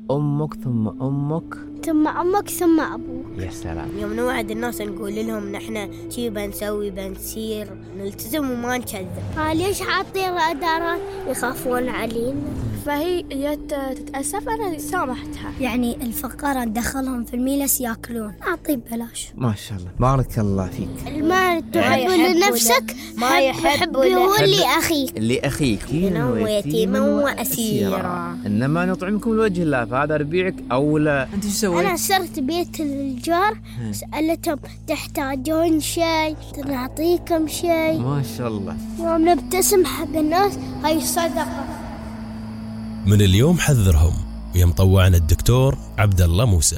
أمك ثم أمك ثم أمك ثم أبوك. يا سلام. يوم نوعد الناس نقول لهم نحن شي بنسوي بنسير نلتزم وما نكذب. ليش حاطين رادارات؟ يخافون علينا. فهي جت تتأسف، أنا سامحتها. يعني الفقراء ندخلهم في الميلس يأكلون، أعطي ببلاش. ما شاء الله بارك الله فيك. المال تحب لنفسك ما يحب لأخيك. لأخيك ويتيما وأسيرا، إنما نطعمكم لوجه الله فهذا ربيعك أو لا. أنت شو سويت؟ أنا سرت بيت الجار سألتهم تحتاجون شيء نعطيكم شيء. ما شاء الله. يوم نبتسم حق الناس هاي صدقة. من اليوم حذرهم ويا مطوعنا الدكتور عبد الله موسى.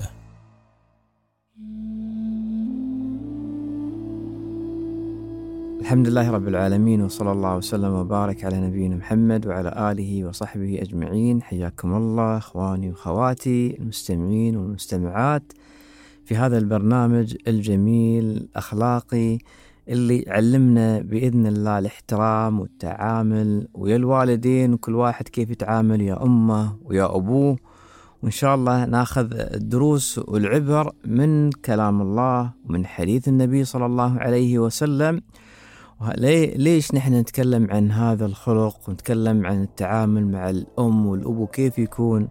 الحمد لله رب العالمين، وصلى الله وسلم وبارك على نبينا محمد وعلى آله وصحبه أجمعين. حياكم الله أخواني وخواتي المستمعين والمستمعات في هذا البرنامج الجميل الأخلاقي اللي علمنا بإذن الله الاحترام والتعامل ويا الوالدين، وكل واحد كيف يتعامل يا أمه ويا أبوه، وإن شاء الله ناخذ الدروس والعبر من كلام الله ومن حديث النبي صلى الله عليه وسلم. ليش نحن نتكلم عن هذا الخلق ونتكلم عن التعامل مع الأم والأبو كيف يكون؟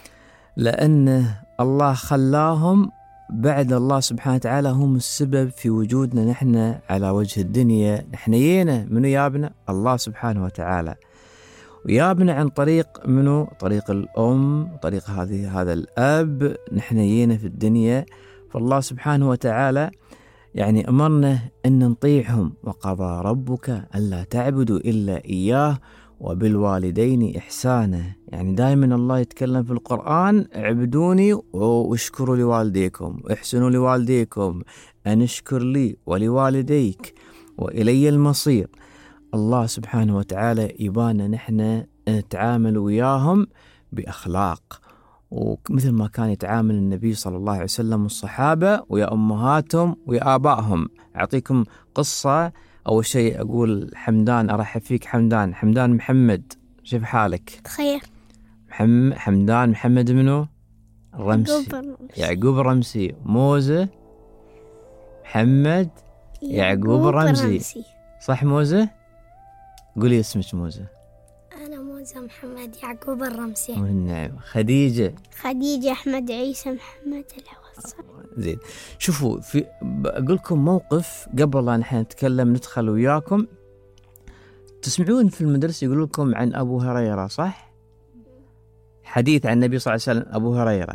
لأن الله خلاهم بعد الله سبحانه وتعالى هم السبب في وجودنا نحن على وجه الدنيا. نحن يينا منو يابنا؟ الله سبحانه وتعالى، ويابنا عن طريق منو؟ طريق الأم، طريق هذا الأب. نحن يينا في الدنيا، فالله سبحانه وتعالى يعني أمرنا أن نطيعهم. وقضى ربك ألا تعبدوا إلا إياه وبالوالدين إحسانا. يعني دائما الله يتكلم في القرآن اعبدوني واشكروا لوالديكم واحسنوا لوالديكم أن اشكر لي ولوالديك وإلي المصير. الله سبحانه وتعالى يبانا نحن نتعامل وياهم بأخلاق، ومثل ما كان يتعامل النبي صلى الله عليه وسلم والصحابة ويا أمهاتهم ويا آبائهم. أعطيكم قصة. أول شيء أقول حمدان، أرحب فيك حمدان محمد، كيف حالك؟ بخير. حمدان محمد منو؟ الرمسي. يعقوب الرمسي. موزة محمد يعقوب الرمسي. صح موزة؟ قولي اسمك موزة. أنا موزة محمد يعقوب الرمسي. نعم. خديجة أحمد عيسى محمد العوض. زين. شوفوا، أقول لكم موقف قبل لا نحن نتكلم ندخل وياكم. تسمعون في المدرسة يقول لكم عن أبو هريرة، صح؟ حديث عن النبي صلى الله عليه وسلم. أبو هريرة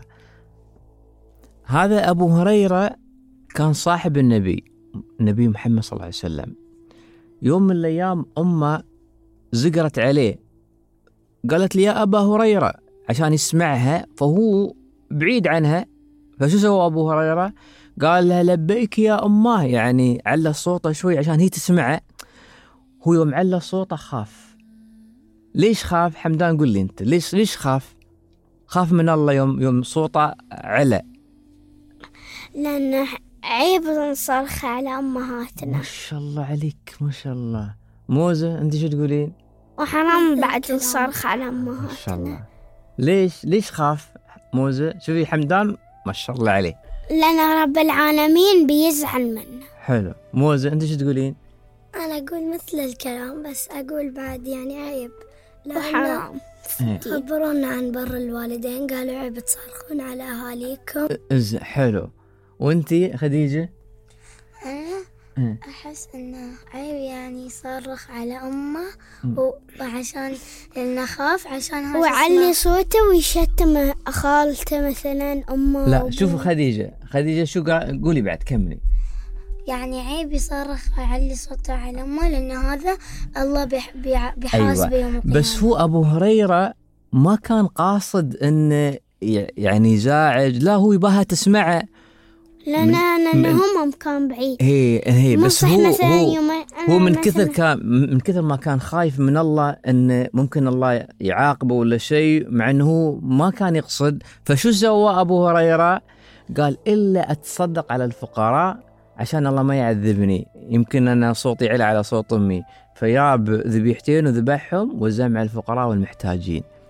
هذا أبو هريرة كان صاحب النبي محمد صلى الله عليه وسلم. يوم من الأيام أمه زقرت عليه، قالت لي يا أبا هريرة عشان يسمعها، فهو بعيد عنها. فشو سوى أبو هريرة؟ قال لها لبيك يا أمه، يعني على صوته شوي عشان هي تسمعه. هو يوم على صوته خاف. ليش خاف حمدان؟ قل لي أنت ليش خاف من الله يوم صوته علا؟ لأن عيب نصرخ على أمهاتنا. ما شاء الله عليك، ما شاء الله. موزة أنت شو تقولين؟ وحرام بعد نصرخ على أمهاتنا. ما شاء الله. ليش خاف موزة؟ شوفي حمدان ما شاء الله عليه. لأن رب العالمين بيزعل منا. حلو. موزة أنت شو تقولين؟ أنا أقول مثل الكلام، بس أقول بعد يعني عيب وحرام. خبرونا عن بر الوالدين، قالوا عيب تصرخون على أهاليكم. حلو. وأنتي خديجة؟ أنا أحس إنه عيب يعني يصرخ على أمه وعشان نخاف عشان هذا وعلي صوته ويشتم خالته مثلا أمه. لا شوفوا خديجة شو قولي بعد كملي. يعني عيب يصرخ ويعلي صوته على أمه، لأن هذا الله بيحاسبه يوم القيامة. بس هو أبو هريرة ما كان قاصد إنه يعني يزعج، لا هو يباها تسمعه. لأن هم كان بعيد. هي بس هو من كثر ما كان خايف من الله إن ممكن الله يعاقبه ولا شيء، مع إنه هو ما كان يقصد. فشو سوى أبو هريرة؟ قال إلا أتصدق على الفقراء عشان الله ما يعذبني، يمكن أنا صوتي علا على صوت أمي. فياب ذبيحتين وذبحهم وزمع الفقراء والمحتاجين.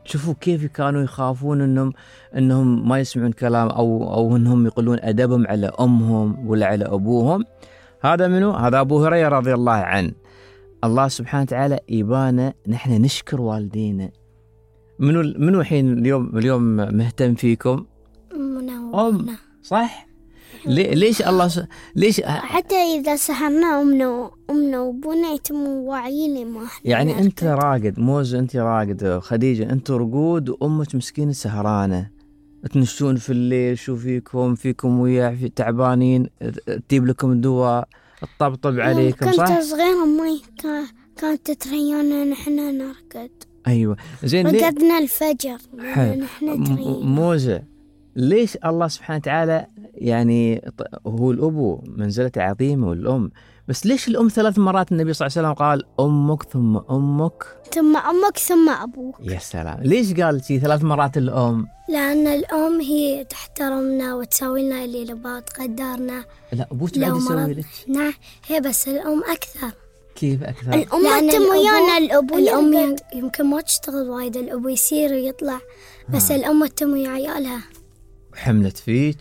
شوفوا كيف كانوا يخافون انهم ما يسمعون كلام او انهم يقولون ادبهم على امهم ولا على ابوهم. هذا منو؟ هذا ابو هريره رضي الله عنه. الله سبحانه وتعالى يبانا نحن نشكر والدينا. منو الحين اليوم مهتم فيكم؟ أمنا. صح؟ ليش الله ليش حتى إذا سهرنا أمنا وأبونا يتموا واعيين ما يعني أنت راقد موزة، أنت راقد خديجة، أنت رقود وأمك مسكينة سهرانة، تنشون في الليل، شو فيكم ويا تعبانين، تجيب لكم دواء، تطبطب عليكم. صح؟ كنت صغيرة أمي كانت تريانا نحن نرقد. أيوة زين. رقدنا الفجر نحن موزة، ليش الله سبحانه وتعالى يعني هو الأبو منزلته عظيمة والأم، بس ليش الأم 3 مرات النبي صلى الله عليه وسلم قال أمك ثم أمك ثم أمك ثم أبوك؟ يا سلام. ليش قال شي 3 مرات الأم؟ لأن الأم هي تحترمنا وتسوي لنا اللي نبغاه، تقدرنا. لا أبوك بعد يسوي لك؟ نعم هي بس الأم أكثر. كيف أكثر؟ الأم تمويانا الأم يمكن ما تشتغل وايد، الأبو يصير ويطلع، بس الأم تموي عيالها. حملت فيك،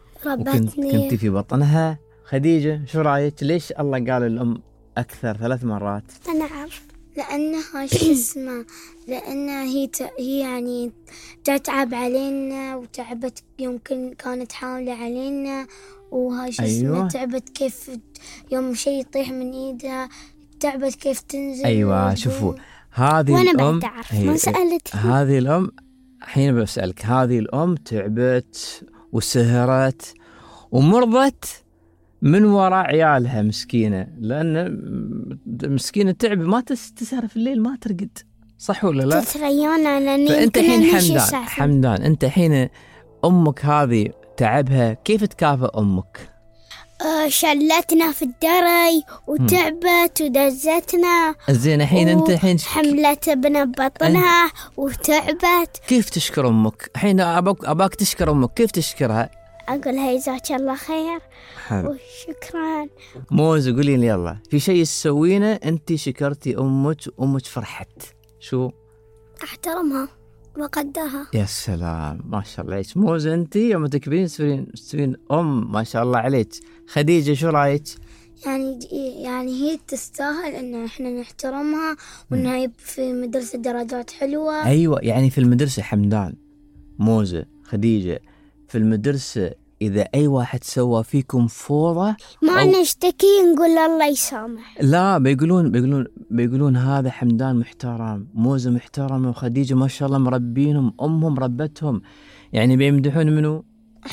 ربتني، كنتي في بطنها. خديجة شو رأيك؟ ليش الله قال الأم أكثر 3 مرات؟ أنا أعرف لأنها شو اسمه، لأنها هي يعني تتعب علينا وتعبت، يمكن كانت حاملة علينا وهاي شو اسمه. تعبت كيف يوم شيء يطيح من إيدها، تعبت كيف تنزل. أيوة شوفوا هذه وأنا الأم بعد أعرف ما سألت. هذه الأم حين بسألك، هذه الأم تعبت وسهرت ومرضت من وراء عيالها مسكينة، لأن مسكينة تعب ما تسهر في الليل ما ترقد. صح ولا لا؟ تتريانا لأن فأنت حين حمدان أنت حين أمك هذه تعبها كيف تكافئ أمك؟ شلتنا في الدري وتعبت ودزتنا. زين الحين أنت الحين حملت ابن بطنها وتعبت. كيف تشكر أمك؟ الحين أباك تشكر أمك، كيف تشكرها؟ أقولها جزاك الله خير وشكرا. موز قولي لي يلا في شيء تسوينه أنت شكرتي أمك فرحت، شو؟ أحترمها وقدرها. يا سلام ما شاء الله عليك موز. أنت يوم تكبرين تسوين أم ما شاء الله عليك. خديجة شو رأيك؟ يعني هي تستاهل إن إحنا نحترمها، وإنها في مدرسة درجات حلوة. أيوة يعني في المدرسة حمدان موزة خديجة في المدرسة إذا أي واحد سوى فيكم فوضى ما نشتكي نقول الله يسامح. لا بيقولون هذا حمدان محترم، موزة محترمة، وخديجة ما شاء الله مربينهم، أمهم ربتهم، يعني بيمدحون منو؟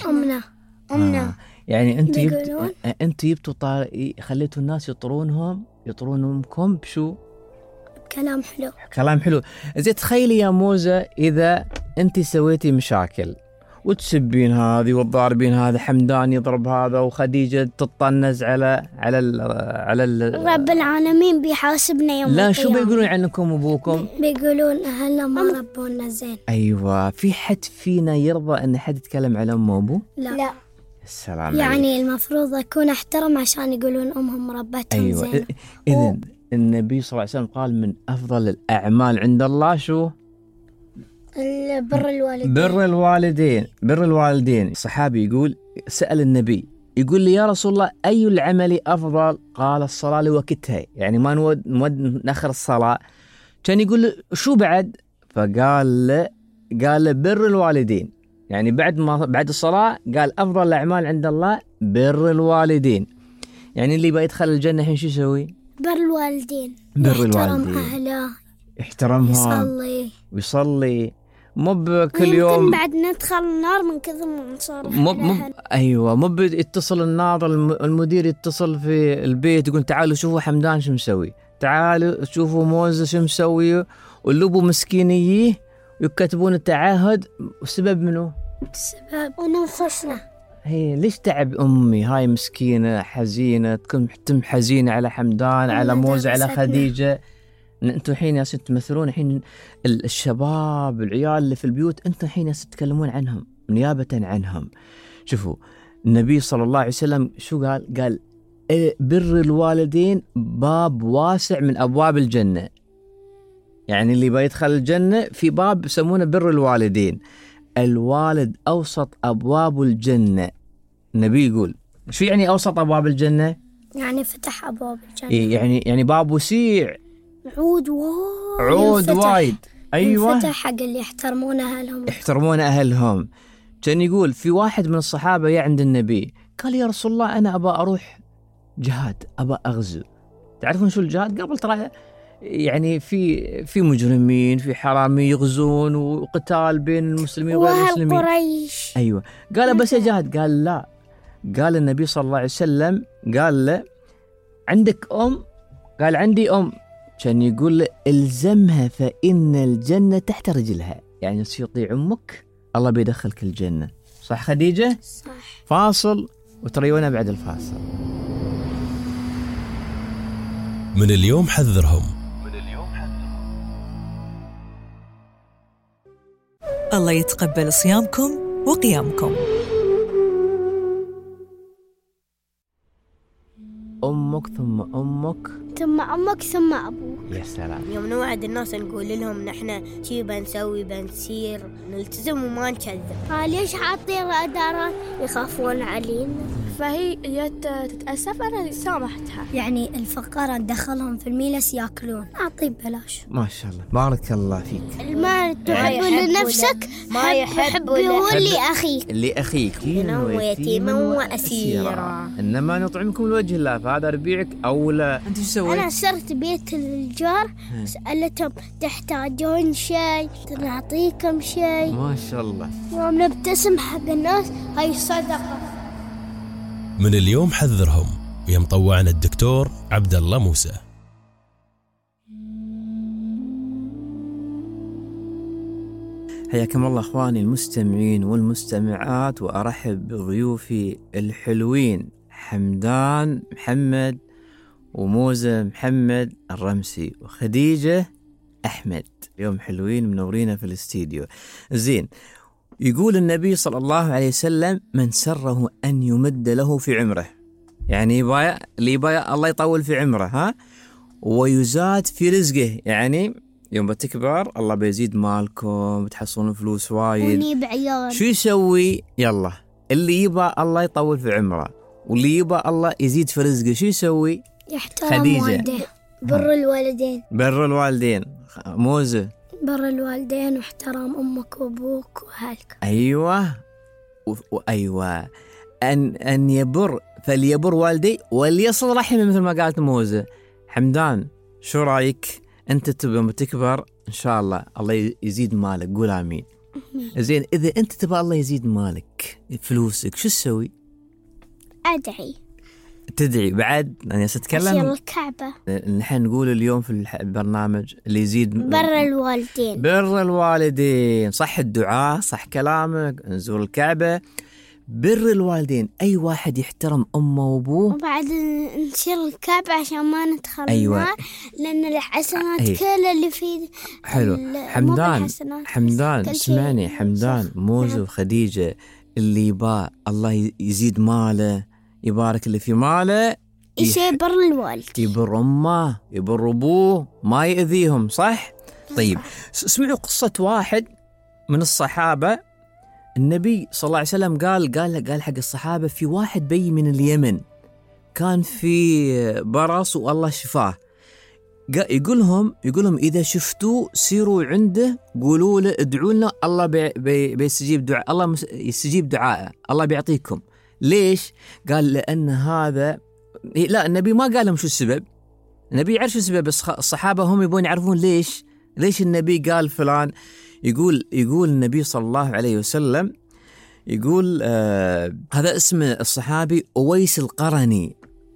أمنا. يعني أنت جبتوا خليتوا الناس يطرونكم بشو؟ كلام حلو. زي تخيلي يا موزة إذا أنت سويتي مشاكل وتسبين هذه والضاربين هذا، حمدان يضرب هذا، وخديجة تطنز على رب العالمين بيحاسبنا يوم القيامة. لا شو بيقولون عنكم أبوكم؟ بيقولون أهلنا ما ربونا زين. أيوة. في حد فينا يرضى أن حد يتكلم على أم وأبوه؟ لا. السلام يعني عليك. المفروض أكون أحترم عشان يقولون أمهم ربتهم. أيوة. زين. إذن النبي صلى الله عليه وسلم قال من أفضل الأعمال عند الله شو؟ بر الوالدين. الصحابي يقول سأل النبي يقول لي يا رسول الله أي العمل أفضل؟ قال الصلاة لوقتها، يعني ما نود نأخر الصلاة. كان يقول له شو بعد؟ فقال له بر الوالدين، يعني بعد الصلاة قال أفضل الأعمال عند الله بر الوالدين. يعني اللي بيدخل الجنة الحين شو يسوي؟ بر الوالدين. يحترم أهله، يحترمهم ويصلي. مو بكل يوم ممكن بعد ندخل النار من كثر ما نصارح. ايوه مو يتصل الناظر المدير يتصل في البيت يقول تعالوا شوفوا حمدان شو مسوي، تعالوا شوفوا موزة شو مسوي، واللبو مسكينيه يكتبون التعهد. والسبب منه؟ السبب ونفسنا. هي ليش تعب أمي هاي مسكينة حزينة، تكون حزينة على حمدان على موزة على خديجة. أنتوا الحين يا ست تمثلون الحين الشباب العيال اللي في البيوت، أنتوا الحين يا ست تتكلمون عنهم نيابة عنهم. شوفوا النبي صلى الله عليه وسلم شو قال بر الوالدين باب واسع من أبواب الجنة. يعني اللي بيدخل الجنة في باب يسمونه بر الوالدين. الوالد أوسط أبواب الجنة. النبي يقول شو يعني أوسط أبواب الجنة؟ يعني فتح أبواب الجنة. يعني باب وسيع، عود وايد. أيوة، فتح حق اللي يحترمون أهلهم. كان يقول في واحد من الصحابة يا عند النبي قال يا رسول الله أنا أبى أروح جهاد، أبى أغزو. تعرفون شو الجهاد؟ قبل ترى يعني في مجرمين، في حرامي يغزون وقتال بين المسلمين وغير المسلمين. قريش. أيوة. قال بس جهاد. قال لا. قال النبي صلى الله عليه وسلم قال له عندك أم؟ قال عندي أم. كان يقول له الزمها فإن الجنة تحت رجلها، يعني يطيع أمك الله بيدخلك الجنة. صح خديجة؟ صح. فاصل وتريونا بعد الفاصل. من اليوم حذرهم. الله يتقبل صيامكم وقيامكم. أمك ثم أمك ثم أمك ثم أبوك. يا سلام. يوم نوعد الناس نقول لهم نحن شي بنسوي، بنسير، نلتزم وما نكذب. ليش حاطين رادارات؟ يخافون علينا. فهي جت تتأسف، أنا سامحتها. يعني الفقراء ندخلهم في الميلس ياكلون، أعطيه ببلاش. ما شاء الله، بارك الله فيك. المال تحب لنفسك، ما يحب لأخيك يتيما وأسيرا، إنما نطعمكم لوجه الله، فهذا ربيعك أولى. أنت شو سويت؟ أنا صرت بيت الجار، سألتهم تحتاجون شيء نعطيكم شيء. ما شاء الله. يوم نبتسم حق الناس هاي صدقة. من اليوم حذرهم ويا مطوعنا الدكتور عبد الله موسى. حياكم الله اخواني المستمعين والمستمعات، وارحب بضيوفي الحلوين حمدان محمد وموزة محمد الرمسي وخديجة أحمد. اليوم حلوين منورين في الاستديو. زين، يقول النبي صلى الله عليه وسلم من سره أن يمد له في عمره، يعني اللي يبايع الله يطول في عمره ويزاد في رزقه، يعني يوم بتكبر الله بيزيد مالكم، بتحصلون فلوس وايد. ونيب عيال. شو يسوي؟ يلا اللي يبا الله يطول في عمره واللي يبا الله يزيد في رزقه شو يسوي؟ يحترم والده. بر الوالدين. بر الوالدين. موزة بر الوالدين واحترام أمك وأبوك وأهلك. أيوة أيوة. أن يبر فليبر والدي وليصل رحمه، مثل ما قالت موزة. حمدان شو رأيك؟ أنت تبغى تكبر إن شاء الله يزيد مالك، قول آمين. زين، إذا أنت تبغى الله يزيد مالك فلوسك شو تسوي؟ أدعي. تدعي بعد؟ أنا ستكلم أشير الكعبة. نحن نقول اليوم في البرنامج اللي يزيد بر الوالدين. بر الوالدين. صح الدعاء، صح كلامك، نزور الكعبة. بر الوالدين، أي واحد يحترم أمه وأبوه. وبعد نشير الكعبة عشان ما ندخل أيوة. النار، لأن الحسنات كل اللي فيه. حلو. حمدان اسمعني. حمدان موزة نعم. وخديجة، اللي يبا الله يزيد ماله، يبارك اللي في ماله، يبر الوالد، يبر أمه، يبر أبوه، ما يأذيهم. صح؟ طيب اسمعوا قصة واحد من الصحابة. النبي صلى الله عليه وسلم قال حق الصحابة في واحد بي من اليمن كان في برص والله شفاه. يقول لهم إذا شفتوه سيروا عنده، قولوا له ادعوا لنا، الله بيستجيب دعاء، الله يستجيب دعاءه، الله بيعطيكم. ليش؟ قال لأن هذا، لا النبي ما قال لهم شو السبب، النبي يعرف شو السبب، بس الصحابة هم يبون يعرفون ليش النبي قال فلان. يقول النبي صلى الله عليه وسلم، يقول هذا اسم الصحابي أويس القرني،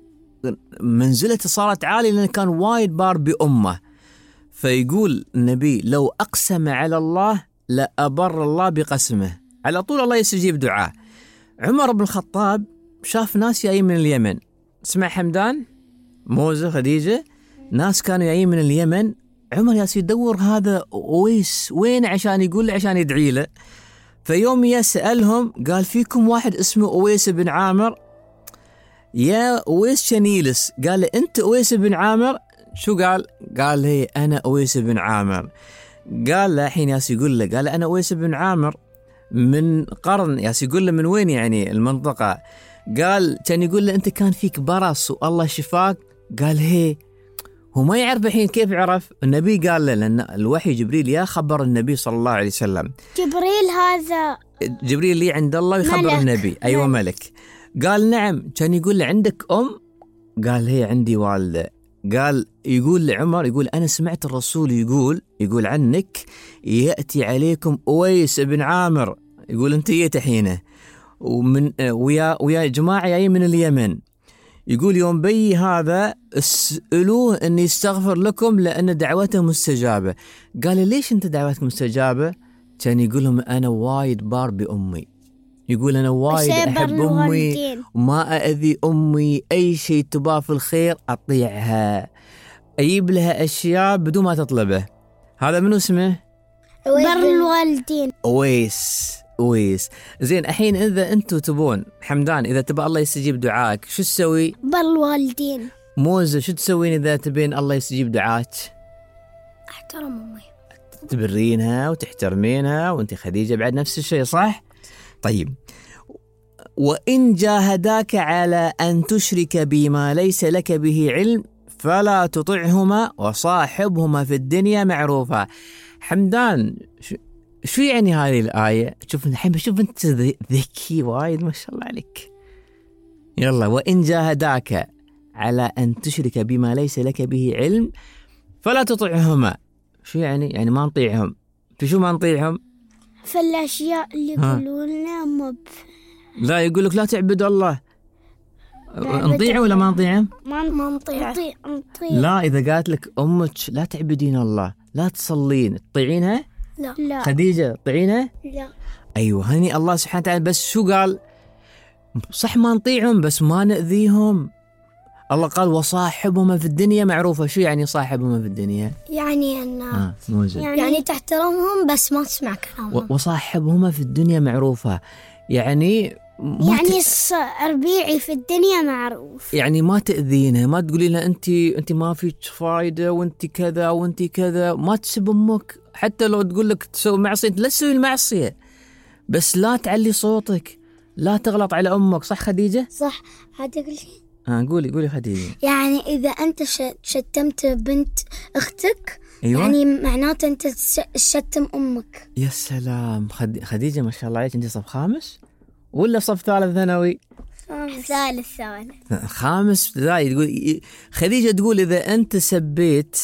منزلته صارت عالية لأنه كان وايد بار بأمه. فيقول النبي لو أقسم على الله لأبر الله بقسمه، على طول الله يستجيب دعاء. عمر بن الخطاب شاف ناس جايين من اليمن. اسمع حمدان موزة خديجة، ناس كانوا جايين من اليمن. عمر ياسي يدور هذا أويس وين عشان يقول له، عشان يدعي له. فيوم يسألهم قال فيكم واحد اسمه أويس بن عامر. يا أويس شنيلس، قال له أنت أويس بن عامر؟ شو قال؟ قال هي أنا أويس بن عامر. قال له الحين ياس يقول له، قال أنا أويس بن عامر من قرن، ياس يقول له من وين يعني المنطقة. قال كان يقول له أنت كان فيك برص والله شفاك. قال هي هو ما يعرف الحين كيف عرف. النبي قال له، لأن الوحي جبريل يا خبر النبي صلى الله عليه وسلم. جبريل هذا جبريل اللي عند الله يخبر ملك. النبي. أيوة ملك. قال نعم. كان يقول له عندك أم؟ قال هي عندي والدة. قال يقول لعمر، يقول أنا سمعت الرسول يقول عنك يأتي عليكم أويس بن عامر، يقول أنت جيت حينه ومن ويا جماعة جايين من اليمن، يقول يوم بي هذا اسألوه أن يستغفر لكم لأن دعوته مستجابة. قال ليش أنت دعوتك مستجابة؟ كان يقول لهم أنا وايد بار بأمي، يقول أنا وايد أحب أمي وما أأذي أمي، أي شيء تباه في الخير أطيعها، أجيب لها أشياء بدون ما تطلبه. هذا منو اسمه؟ بر الوالدين. أويس. زين الحين إذا أنتوا تبون حمدان، إذا تبى الله يستجيب دعائك شو تسوي؟ بر الوالدين. موزة شو تسوين إذا تبين الله يستجيب دعائك؟ احترم أمي. تبرينها وتحترمينها، وأنت خديجة بعد نفس الشيء صح؟ طيب، وإن جاهداك على أن تشرك بما ليس لك به علم فلا تطعهما وصاحبهما في الدنيا معروفا. حمدان شو يعني هذه الآية؟ شوف الحين بشوف أنت ذكي وايد ما شاء الله عليك. يلا، وإن جاهداك على أن تشرك بما ليس لك به علم فلا تطعهما. شو يعني؟ يعني ما نطيعهم. في شو ما نطيعهم؟ في الأشياء اللي يقولوا لنا لا، يقول لك لا تعبد الله. نطيعه ولا ما نطيعه؟ ما نطيع. لا، إذا قالت لك أمك لا تعبدين الله، لا تصلين، تطيعينها؟ لا. خديجة تطيعينها؟ لا. أيوة، هني الله سبحانه وتعالى بس شو قال؟ صح ما نطيعهم بس ما نأذيهم. الله قال وصاحبهما في الدنيا معروفة. شو يعني صاحبهما في الدنيا؟ يعني أن يعني تحترمهم بس ما تسمع كلامهم. وصاحبهما في الدنيا معروفة يعني ربيعي في الدنيا معروف، يعني ما تأذينه، ما تقولي لها أنت ما فيك فايدة وأنت كذا وأنت كذا، ما تسب أمك. حتى لو تقول لك تسوي معصية لا تسوي المعصية، بس لا تعلي صوتك، لا تغلط على أمك. صح خديجة؟ صح. هتقولي قولي خديجة. يعني إذا أنت شتمت بنت أختك، أيوة؟ يعني معناته أنت شتم أمك. يا سلام. خديجة ما شاء الله عليك، أنت صف خامس ولا صف ثالث ثانوي؟ ثالث. خامس ابتدائي. تقول خديجة، تقول إذا أنت سبيت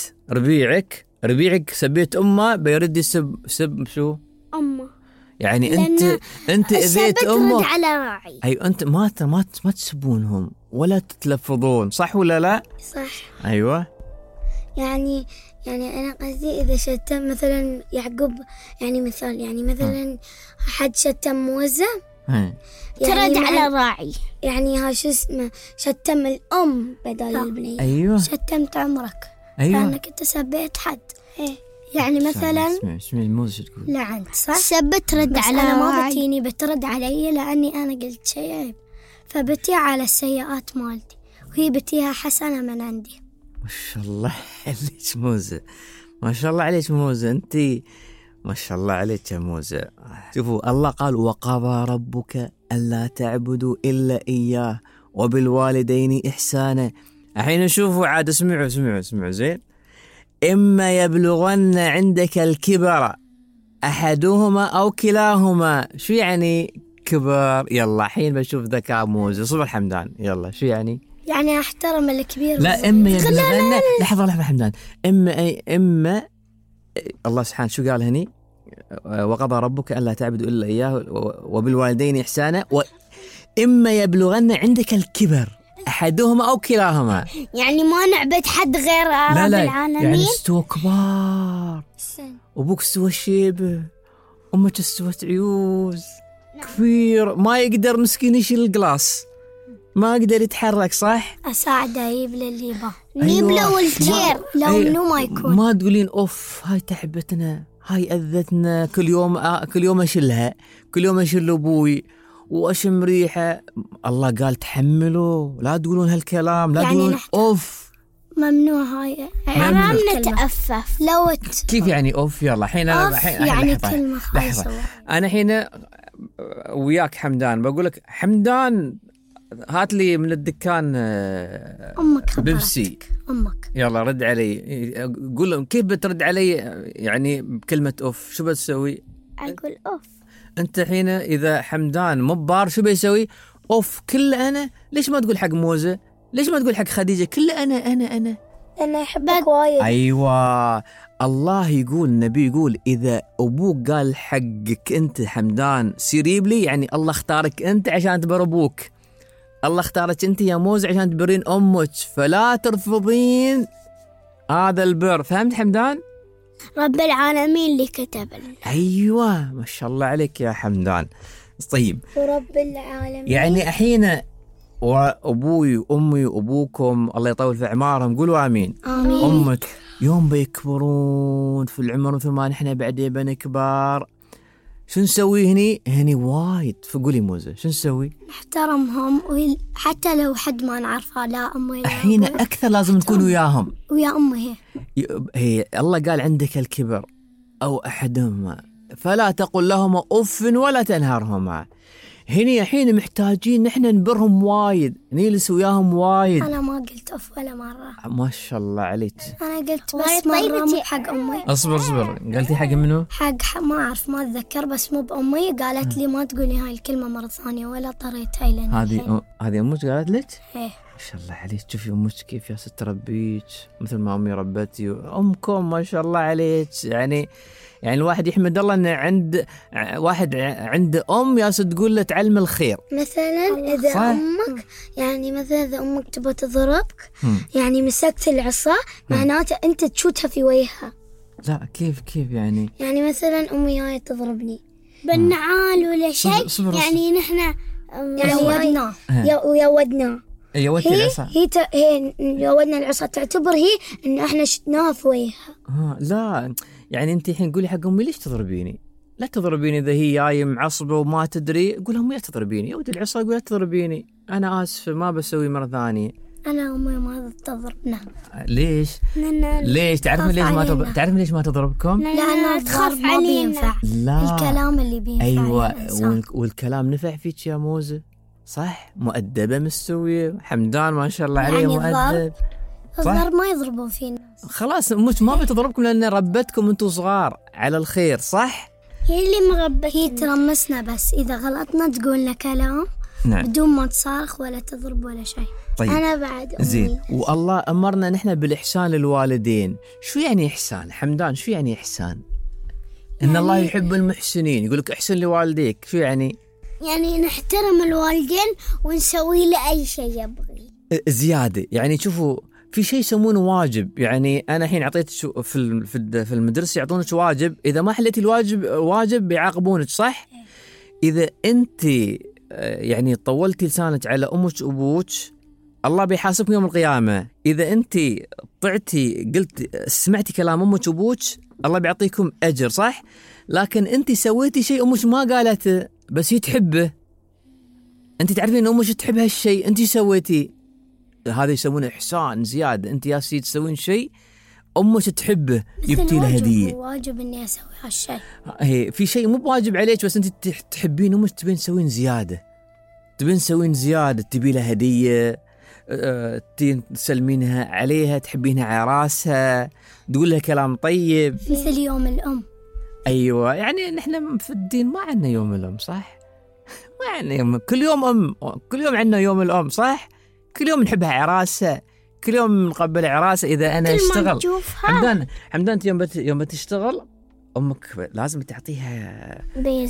ربيعك سبيت أمه بيرد يسب شو؟ أمه. يعني أنت إذيت أمك على راعي. أيوة، أنت ما تسبونهم ولا تتلفظون، صح ولا لا؟ صح. أيوة. يعني أنا قصدي إذا شتم مثلا يعقوب، يعني مثلا حد شتم موزة، يعني ترد على راعي، يعني شو اسمه، شتم الأم بدل البنية. أيوة. شتمت عمرك. أيوة. لأنك أنت سبيت حد. يعني مثلا اسمعي الموزة تقول لعنت، صح؟ سبت رد على أنا ما بتيني بترد علي لأني أنا قلت شيء عيب، فبتي على السيئات مالتي وهي بتيها حسنة من عندي. ما شاء الله عليك موزة، ما شاء الله عليك موزة، أنتي ما شاء الله عليك يا موزة. شوفوا الله قال وقضى ربك ألا تعبدوا إلا إياه وبالوالدين إحسانا. الحين شوفوا عاد اسمعوا زين. إما يبلغن عندك الكبر أحدهما أو كلاهما. شو يعني كبر؟ يلا الحين بشوف ذكاء موزة. صبر حمدان، يلا شو يعني؟ يعني أحترم الكبير. لا، إما يبلغن. لحظة حمدان. إما الله سبحانه شو قال هني؟ وقضى ربك ألا تعبدوا إلا إياه وبالوالدين إحسانا إما يبلغن عندك الكبر أحدهما أو كلاهما. يعني ما نعبد حد غير رب العالمين. يعني استوى كبار، أبوك استوى شيبة، أمك استوت عيوز كبير، ما يقدر مسكين يشيل القلاص، ما يقدر يتحرك، صح؟ أساعده يجيب له الليبة. نجيب له والجير لو منو ما يكون. ما تقولين أوف هاي تعبتنا، هاي أذتنا، كل يوم أشيلها، كل يوم أشيل أبوي وأشم ريحة. الله قال تحملوا، لا تقولون هالكلام، لا تقولون أوف. ممنوع هاي. ممنوع. نتأفف. لو كيف يعني أوف؟ يلا الحين يعني كلمة خايسة. أنا الحين وياك حمدان بقول لك حمدان هات لي من الدكان أمك بيبسي. أمك يلا رد علي. قول لهم كيف بترد علي يعني بكلمة أوف؟ شو بتسوي؟ أقول أوف. أنت حين إذا حمدان مبار شو بيسوي؟ أوف كل أنا. ليش ما تقول حق موزة؟ ليش ما تقول حق خديجة كل أنا أنا أحبك وايد. أيوة الله يقول النبي يقول إذا أبوك قال حقك أنت حمدان سيريب لي، يعني الله اختارك أنت عشان تبر أبوك، الله اختارك أنت يا موز عشان تبرين أمك، فلا ترفضين هذا البر. فهمت حمدان؟ رب العالمين اللي كتب لنا. أيوة ما شاء الله عليك يا حمدان. طيب ورب العالمين يعني الحين وأبوي وأمي وأبوكم الله يطول في أعمارهم قولوا آمين. آمين. أمك يوم بيكبرون في العمر مثل ما نحن بعدين بنكبر شو نسوي هني وايد؟ فقولي موزة شو نسوي؟ نحترمهم حتى لو حد ما نعرفه، لا أمي لا الحين أبوي. أكثر لازم نكون وياهم. ويا أمي هي الله قال عندك الكبر أو أحدهما فلا تقل لهما أف ولا تنهرهما. هني الحين محتاجين نحن نبرهم وايد، نجلس وياهم وايد. أنا ما قلت أف ولا مرة. ما شاء الله عليك. أنا قلت بس مرة مو حق أمي. اصبر قلتي حق منو؟ حق ما أعرف ما أتذكر، بس مو بأمي. قالت لي ما تقولي هاي الكلمة مرة ثانية ولا طريتها لنا. هذه أمك قالت لك؟ إيه. ما شاء الله عليك. شوفي أمك كيف يا ست تربيك مثل ما أمي ربتي. أمكم ما شاء الله عليك. يعني الواحد يحمد الله إنه عند واحد عنده أم يا ست تقول له تعلم الخير. مثلا إذا صح؟ أمك يعني مثلا إذا أمك تبغى تضربك يعني مسكت العصا معناته أنت تشوتها في وجهها. لا كيف يعني؟ يعني مثلا أمي جاية تضربني بالنعال ولا شيء يعني نحن يعني يودنا يودي العصا. هي يودنا العصا تعتبر هي إن إحنا شتناها في وجهها. لا يعني أنت الحين قولي حق أمي ليش تضربيني؟ لا تضربيني إذا هي جاية معصبة وما تدري. قول أمي لا تضربيني. يودي العصا يقول لا تضربيني، أنا آسف ما بسوي مرة ثانية. أنا أمي ما تضربنا. ليش؟ ليش؟ تعرفين ليش ما تضربكم؟ لأنها تخاف علينا. لا الكلام اللي بينفع. أيوة والكلام نفع فيك يا موزة صح؟ مؤدبة مستوية. حمدان ما شاء الله عليه يعني مؤدب. الضرب ما يضربون فينا. خلاص أمك ما بتضربكم لأن ربتكم أنتوا صغار على الخير صح؟ هي اللي مربتنا. هي ترمسنا بس إذا غلطنا تقول لنا كلام بدون ما تصارخ ولا تضرب ولا شيء. طيب. أنا بعد أمي. زين. والله أمرنا نحن بالإحسان للوالدين. شو يعني إحسان حمدان؟ شو يعني إحسان؟ إن الله يحب المحسنين. يقولك إحسن لوالديك. شو يعني؟ يعني نحترم الوالدين ونسوي له أي شيء يبغي زيادة. يعني شوفوا في شيء يسمونه واجب. يعني أنا الحين أعطيت في المدرسة يعطونك واجب، إذا ما حليتي الواجب بيعاقبونك صح؟ إذا أنت يعني طولتي لسانك على أمك وأبوك الله بيحاسبك يوم القيامة. إذا أنت طعتي قلت سمعتي كلام أمك وأبوك الله بيعطيكم أجر صح؟ لكن أنت سويتي شيء أمك ما قالته بس هي تحبه، أنت تعرفين أن أمك تحب هالشيء أنت سويتي، هذا يسمونه إحسان زيادة. أنت يا سيد تسوين شيء أمك تحبه جبتي له هدية. واجب إني أسوي هالشيء. هي في شيء مو بواجب عليك بس أنت تحبين أمك تبين تسوين زيادة، تبي له هدية تسلمينها عليها، تحبينها على راسها، تقول لها كلام طيب مثل يوم الأم. أيوة يعني نحن في الدين ما عندنا يوم الأم صح؟ ما عندنا يوم، كل يوم أم، كل يوم عندنا يوم الأم صح؟ كل يوم نحبها على راسها، كل يوم نقبل على راسها. إذا أنا أشتغل حمدان أنت يوم بتشتغل أمك لازم تعطيها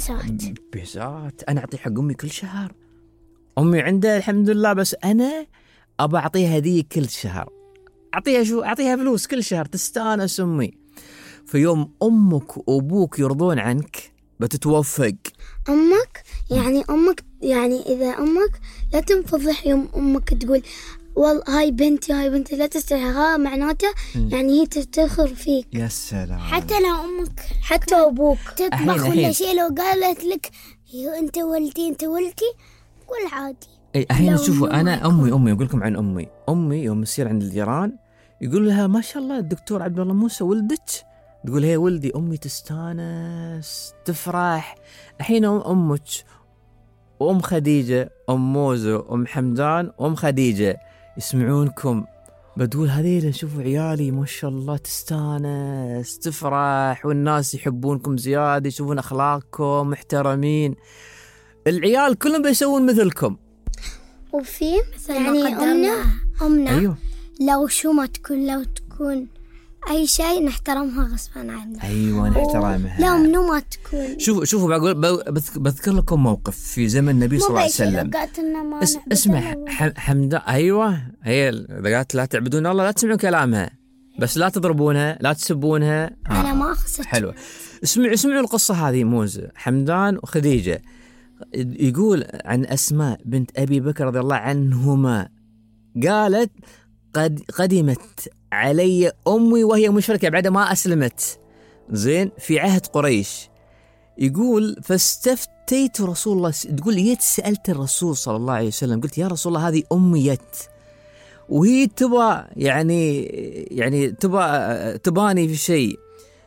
بيزات. أنا أعطي حق أمي كل شهر، أمي عندها الحمد لله، بس أنا أبى أعطيها هدية كل شهر. أعطيها فلوس كل شهر تستانس أمي. في يوم أمك وأبوك يرضون عنك بتتوفق. أمك يعني إذا أمك لا تنفضح يوم أمك تقول والله هاي بنتي لا تستحقها، معناته يعني هي تفتخر فيك. يا سلام. حتى لو أمك حتى أبوك تطبخ ولا شيء لو قالت لك أنت ولتي قول عادي. الحين شوفوا أنا أمي أقول لكم عن أمي يوم يصير عند الجيران يقول لها ما شاء الله الدكتور عبد الله موسى ولدك؟ تقول هي ولدي. أمي تستانس تفرح. الحين أمك وأم خديجة، أم موزة وأم حمدان وأم خديجة يسمعونكم، بتقول هذيل شوفوا عيالي ما شاء الله تستانس تفرح، والناس يحبونكم زيادة، يشوفون أخلاقكم محترمين، العيال كلهم بيسوون مثلكم. وفي يعني أمنا أيوه. لو شو ما تكون، لو تكون أي شيء نحترمها غصبا عنها. أيوة نحترمها. لا منو ما تكون. شوفوا بذكر لكم موقف في زمن النبي صلى الله عليه وسلم. اسمع حمدان. أيوة هي إذا قالت لا تعبدون الله لا تسمعون كلامها، بس لا تضربونها لا تسبونها. أنا ما أقصد. حلوة. اسمعوا القصة هذه. موزة حمدان وخديجة يقول عن أسماء بنت أبي بكر رضي الله عنهما قالت قدمت علي أمي وهي مشركة بعد ما أسلمت، زين، في عهد قريش. يقول فاستفتيت رسول الله، تقول يت سألت الرسول صلى الله عليه وسلم، قلت يا رسول الله هذه أمي يت وهي تبى يعني تباني في شيء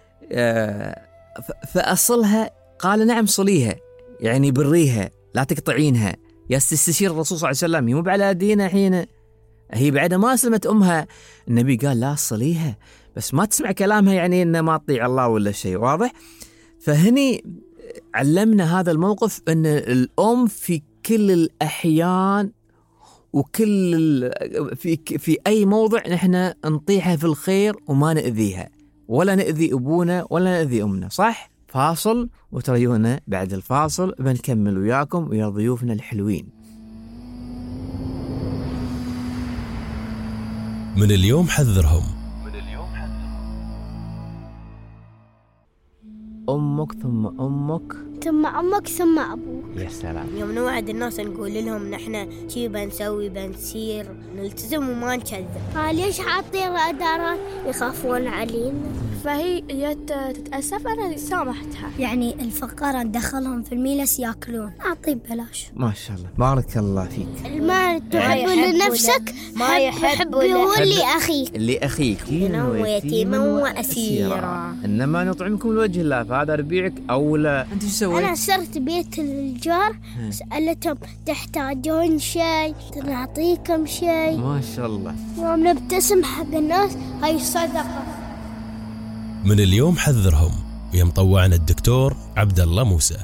فأصلها. قال نعم صليها، يعني بريها لا تقطعينها. يستشير الرسول صلى الله عليه وسلم، مو على دينها حين هي بعد ما أسلمت أمها. النبي قال لا صليها بس ما تسمع كلامها، يعني إنه ما تطيع الله ولا شيء، واضح؟ فهني علمنا هذا الموقف أن الأم في كل الأحيان وكل في أي موضع نحن نطيعها في الخير وما نأذيها، ولا نأذي أبونا ولا نأذي أمنا، صح؟ فاصل وتريونا بعد الفاصل بنكمل وياكم ويا ضيوفنا الحلوين. من اليوم حذرهم. أمك ثم أمك ثم أمك ثم أبوك. يا سلام. يوم نوعد الناس نقول لهم نحن شي بنسوي بنسير نلتزم وما نكذب. ليش حاطين رادارات يخافون علينا؟ فهي جت تتأسف أنا سامحتها. يعني الفقراء ندخلهم في الميلس يأكلون، أعطي ببلاش. ما شاء الله بارك الله فيك. المال تحب لنفسك ما يحب لأخيك يتيما وأسيرا، إنما نطعمكم لوجه الله فهذا ربيعك أولى. أنت شو سويت؟ أنا صرت بيت الجار سألتهم تحتاجون شيء نعطيكم شيء. ما شاء الله. يوم نبتسم حق الناس هاي صدقة. من اليوم حذرهم ويا مطوعنا الدكتور عبد الله موسى.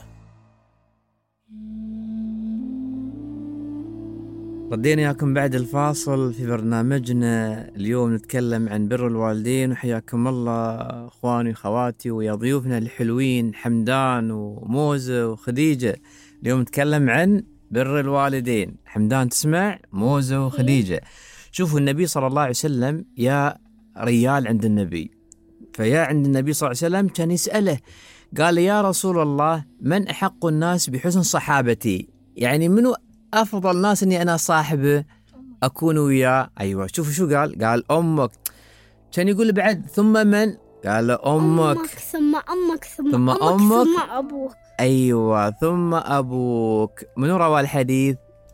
ردينا ياكم بعد الفاصل في برنامجنا. اليوم نتكلم عن بر الوالدين، وحياكم الله اخواني واخواتي ويا ضيوفنا الحلوين حمدان وموزة وخديجة. اليوم نتكلم عن بر الوالدين. حمدان تسمع، موزة وخديجة. شوفوا النبي صلى الله عليه وسلم يا ريال عند النبي، فيا عند النبي صلى الله عليه وسلم كان يسأله قال يا رسول الله من أحق الناس بحسن صحابتي، يعني منو أفضل الناس أني أنا صاحبه أكون وياه. أيوة شوفوا شو قال أمك. كان يقول بعد ثم من؟ قال أمك ثم أمك ثم أبوك. أيوة ثم أبوك. منو روى الحديث؟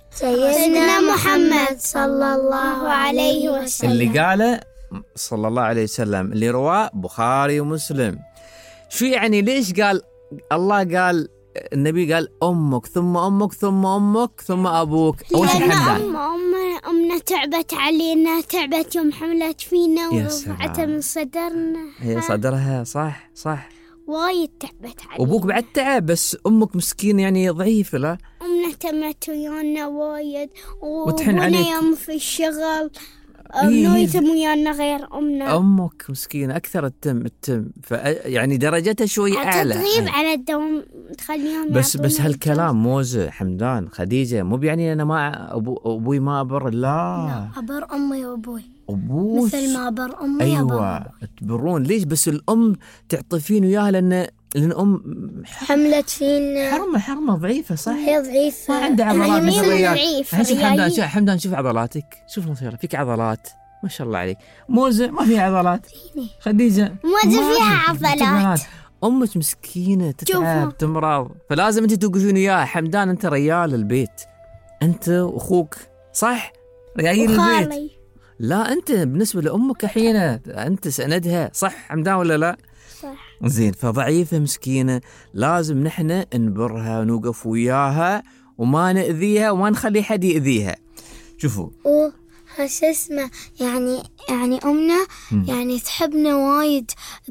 سيدنا محمد صلى الله عليه وسلم. اللي قاله صلى الله عليه وسلم اللي رواه بخاري ومسلم. شو يعني ليش قال الله قال النبي قال أمك ثم أمك ثم أمك ثم أبوك؟ أول شيء حمدان أمنا تعبت علينا، تعبت يوم حملت فينا ورفعتها من صدرنا. هي صدرها صح وايد تعبت علينا. وأبوك بعد تعب، بس أمك مسكين يعني ضعيفة. لا أمنا تمت ويانا وايد وتحن عليك يوم في الشغل منو يتم ويانا غير أمنا. أمك مسكينة أكثر التم يعني درجتها شوي أعلى. تغيب على الدوام تخليهم بس هالكلام موزة حمدان خديجة مو يعني أنا ما أبوي ما أبر. لا أبر أمي وأبوي أبوك مثل ما أبر أمي. أيوة تبرون. ليش بس الأم تعطفين وياها لأن الأم حملت فينا حرمة ضعيفة. صح هي ضعيفة ما عندها عضلات مثل الرجال. شوف حمدان شوف عضلاتك، شوف نصيرة فيك عضلات ما شاء الله عليك. موزة ما فيها عضلات، خديجة موزة فيها عضلات. أمك مسكينة تتعب تمرض، فلازم أنت توقفين وياها. حمدان أنت ريال البيت، أنت وأخوك صح ريال البيت. لا أنت بالنسبة لأمك الحين أنت سندها، صح حمدان ولا لا؟ صح. زين، فضعيفة مسكينة، لازم نحن نبرها ونوقف وياها وما نأذيها وما نخلي حد يأذيها. شوفوا شو اسمه، يعني أمنا يعني تحبنا وايد،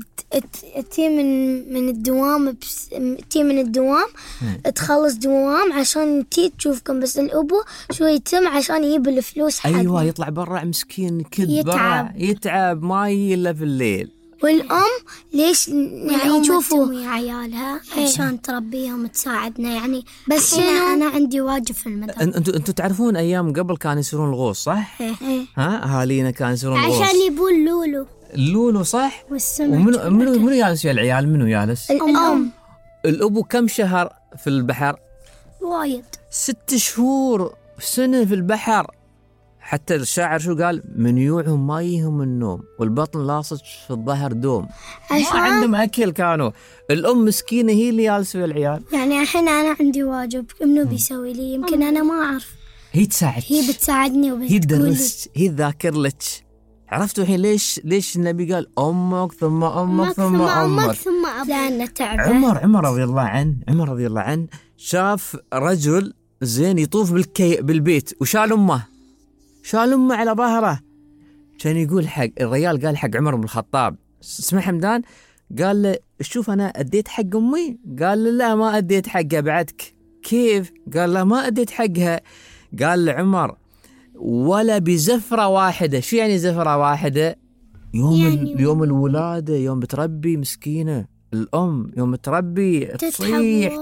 تي من الدوام تي من الدوام تخلص دوام عشان تي تشوفكم، بس الأبو شو يتم عشان يجيب الفلوس حقنا. أيوة، يطلع برا مسكين كذب برا، يتعب ما يجي إلا في الليل. والأم ليش يعني شوفوا تسوي عيالها عشان تربيهم وتساعدنا يعني. بس أنا عندي واجب في المدرسة. انتوا تعرفون ايام قبل كانوا يصيرون الغوص صح؟ ها اهالينا كانوا يصيرون الغوص عشان يبون اللولو صح؟ والسمك. ومنو يالس يا العيال؟ منو يالس؟ الأم. الأبو كم شهر في البحر؟ وايد 6 شهور سنة في البحر. حتى الشاعر شو قال؟ من يوعهم ما يهم النوم والبطن لاصق في الظهر دوم. ما عندهم أكل كانوا. الأم مسكينة هي اللي جالسة في العيال. يعني الحين أنا عندي واجب، منو بيسوي لي؟ يمكن أنا ما أعرف. هي تساعد، هي بتساعدني هي تدرس، هي تذاكر لك. عرفتوا الحين ليش النبي قال أمك ثم أمك ثم أمك ثم أبوك؟ لأن تعب. عمر رضي الله عنه شاف رجل زين يطوف بالبيت وشال أمه على ظهره. كان يقول حق الرجال، قال حق عمر بن الخطاب، اسمع حمدان، قال له شوف أنا أديت حق أمي؟ قال له لا ما أديت حقها بعدك. كيف؟ قال له ما أديت حقها. قال لعمر ولا بزفرة واحدة. شو يعني زفرة واحدة؟ يوم الولادة، يوم بتربي مسكينة الأم، يوم تربي تصيح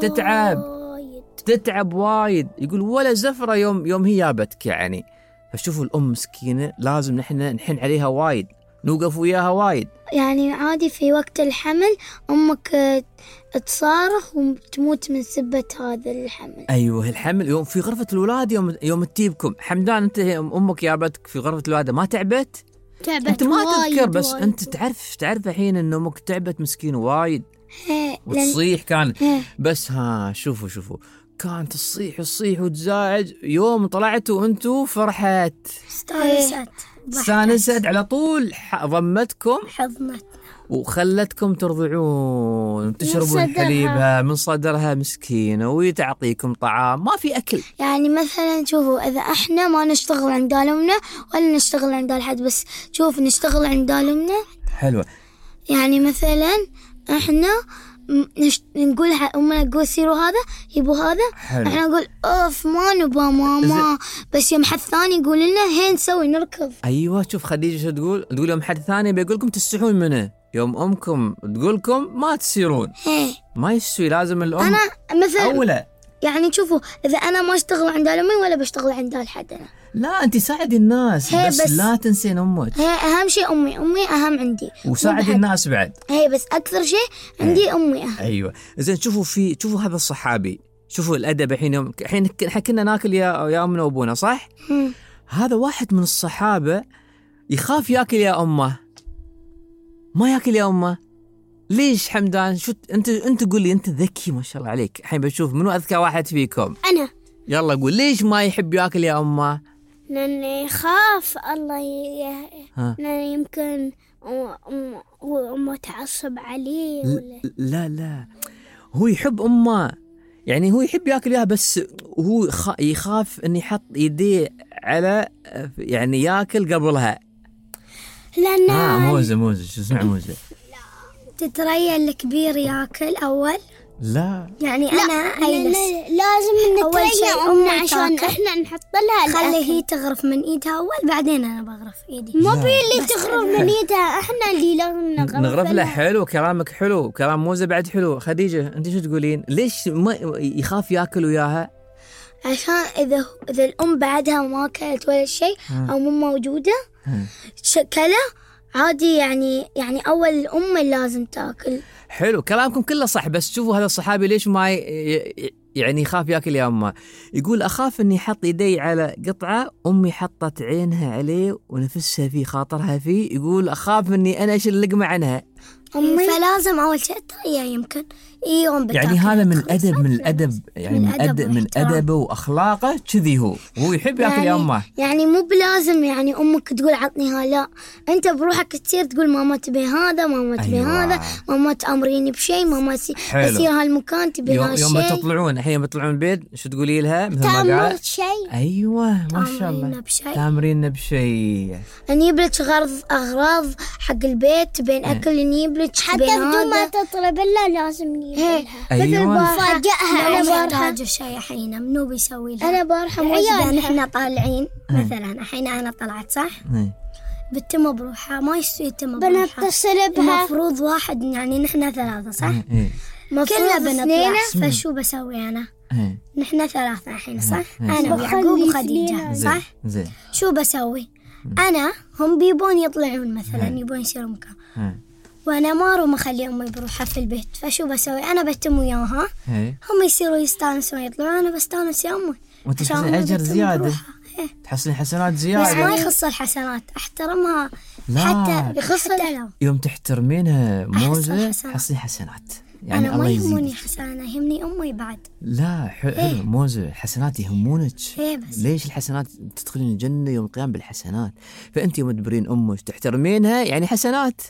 تتعب وايد. يقول ولا زفرة يوم هي جابتك يعني. فشوفوا الأم مسكينة لازم نحن نحن عليها وايد، نوقف وياها وايد. يعني عادي في وقت الحمل أمك تصارخ وتموت من سبة هذا الحمل. أيوه الحمل يوم في غرفة الولادة، يوم تجيبكم. حمدان أنت أمك جابتك في غرفة الولادة ما تعبت؟ أنت ما تذكر، بس أنت تعرف الحين إن أمك تعبت مسكين وايد وتصيح كانت. بس شوفوا كانت تصيح وتزاعج. يوم طلعتوا أنتوا فرحت، استانست على طول، ضمتكم حضنت وخلتكم ترضعون تشربون حليبها من صدرها مسكينة، ويتعطيكم طعام. ما في أكل. يعني مثلا شوفوا إذا إحنا ما نشتغل عند أمنا ولا نشتغل عند أحد، بس شوف نشتغل عند أمنا حلوة. يعني مثلا إحنا نقول أمنا تقول سيروا هذا يبوا هذا، إحنا نقول أوف ما نبى ماما، بس يوم حد ثاني يقول لنا هين نسوي نركض. أيوة شوف خديجة شو تقول يوم حد ثاني بيقولكم تستحون منه، يوم أمكم تقولكم ما تسيرون. ما يستوي، لازم الأم أنا مثلا أولى. يعني شوفوا إذا أنا ما أشتغل عند أمي ولا بشتغل عند أحد، أنا لا أنت ساعدي الناس بس لا تنسين أمك. أهم شيء أمي أهم عندي، وساعدي الناس بعد. بس أكثر شيء عندي أمي أهم. أيوة زين. شوفوا هذا الصحابي، شوفوا الأدب. الحين كنا ناكل يا أمنا وأبونا صح؟ هذا واحد من الصحابة يخاف ياكل يا أمه، ما ياكل يا أمه. ليش حمدان؟ شو أنت قول لي، أنت ذكي ما شاء الله عليك. الحين بشوف منو أذكى واحد فيكم. أنا. يلا قول ليش ما يحب ياكل يا أمه؟ لأنه يخاف الله يمكن أمه تعصب عليه ولا. لا هو يحب أمه، يعني هو يحب ياكل اياها، بس هو يخاف انه يحط يديه على يعني ياكل قبلها. لأن موزة شو اسمع موزة تتريا الكبير ياكل أول. لا يعني أنا أيلس لازم نتريا أمنا عشان إحنا نحط لها خلي هي تغرف من إيدها أول، بعدين أنا بغرف إيدي. ما بي اللي تغرف من إيدها، إحنا اللي لازم نغرف لها. حلو كلامك، حلو كلام موزة بعد حلو. خديجة أنت شو تقولين؟ ليش ما يخاف ياكل وياها؟ عشان إذا الأم بعدها ما أكلت ولا شيء أو مو موجودة شكله عادي، يعني أول الأم لازم تأكل. حلو كلامكم كله صح. بس شوفوا هذا الصحابي ليش ما يعني يخاف ياكل يا أمه؟ يقول أخاف إني حط يدي على قطعة أمي حطت عينها عليه ونفسها فيه خاطرها فيه. يقول أخاف إني أنا أشيل اللقمة عنها. فلازم أول شيء الترقية يمكن يوم يعني هذا من الأدب، من الأدب يعني من أدبه وأخلاقه كذي هو يحب يأكل يا أمه. يعني مو بلازم يعني أمك تقول عطنيها، لا أنت بروحك تصير تقول ماما تبي هذا، ماما تبي هذا، ماما تأمريني بشيء، ماما أسير هالمكان تبي هالشيء. يوم بتطلعون الحين بتطلعون البيت شو تقولي لها؟ مثل ما تأمرت شيء. أيوة ما شاء الله تأمرينا بشيء. نجيب لك أغراض حق البيت بين أكل، نجيب لك حتى بدون ما تطلب إلا لازم نجيب لها. أيوة. فاجئها. أنا بارحة شيء حين منو بيسوي لها؟ أنا بارحة إذا نحن طالعين مثلا الحين أنا طلعت صح؟ بتم بروحها ما يصير تم بروحها، بنتصل بها. المفروض واحد يعني نحن ثلاثة صح؟ كلنا بنطلع. فشو بسوي أنا؟ نحن ثلاثة الحين صح؟ أنا ويعقوب وخديجة صح؟ شو بسوي؟ أنا هم بيبون يطلعون مثلا يبون يصيروا مكان، وأنا ما أروح أخلي أمي بروحها في البيت. فشو بسوي؟ أنا بتم وياها، هم يصيروا يستانسوا يطلعون، أنا بستانس يا أمي. وتحصلين أجر زيادة، تحصلين حسنات زيادة. بس ما يخص الحسنات، أحترمها. لا. حتى يخص يوم تحترمينها موزة تحصلين حسنات. يعني أنا ما يهمني حسنات، يهمني أمي بعد. لا حلو موزة، الحسنات يهمونك. بس ليش الحسنات؟ تدخلين الجنة يوم القيامة بالحسنات. فأنت يوم تبرين أمك تحترمينها يعني حسنات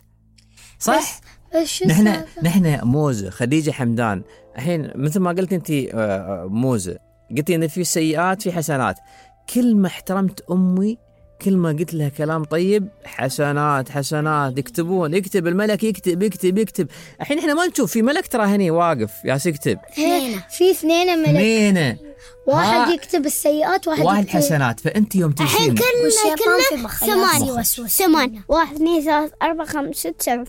صح؟ بس نحن موزة خديجة حمدان الحين مثل ما قلت أنت موزة، قلتي إن في سيئات في حسنات. كل ما احترمت أمي كل ما قلت لها كلام طيب حسنات حسنات. يكتبون، يكتب الملك، يكتب. الحين احنا ما نشوف في ملك ترى هني واقف ياس يكتب. في اثنين ملك، اثنين، واحد يكتب السيئات واحد حسنات. فأنت يوم تمشين كلنا 8 1 2 3 4 5 6 7